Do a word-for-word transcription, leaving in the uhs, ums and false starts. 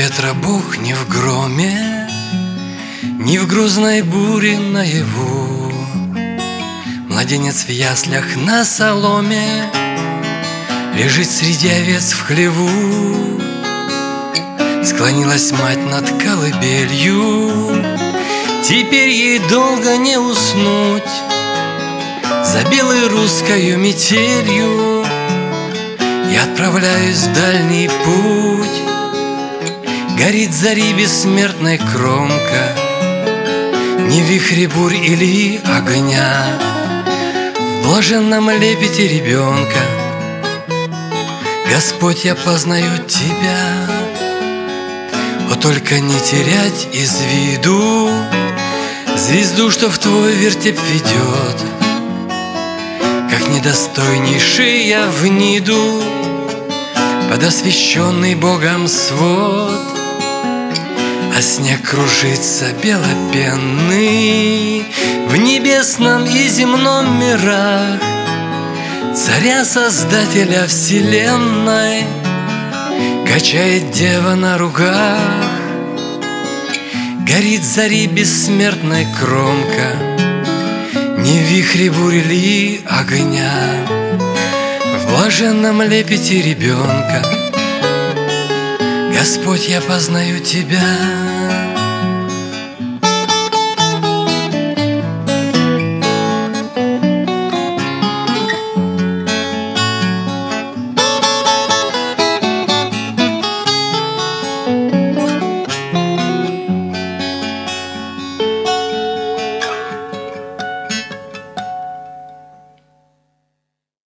ветра Бог не в громе, ни в грозной буре наяву. Младенец в яслях на соломе лежит среди овец в хлеву. Склонилась мать над колыбелью, теперь ей долго не уснуть. За белой русскою метелью я отправляюсь в дальний путь. Горит зари бессмертной кромка, не в вихре бурь или огня. В блаженном лепете ребенка, Господь, я познаю Тебя. О, только не терять из виду звезду, что в Твой вертеп ведет. Как недостойнейший я вниду под освященный Богом свод. А снег кружится белопенный в небесном и земном мирах. Царя-создателя вселенной качает дева на руках. Горит зари бессмертной кромка, не в вихре бури ли огня. В блаженном лепете ребенка, Господь, я познаю Тебя.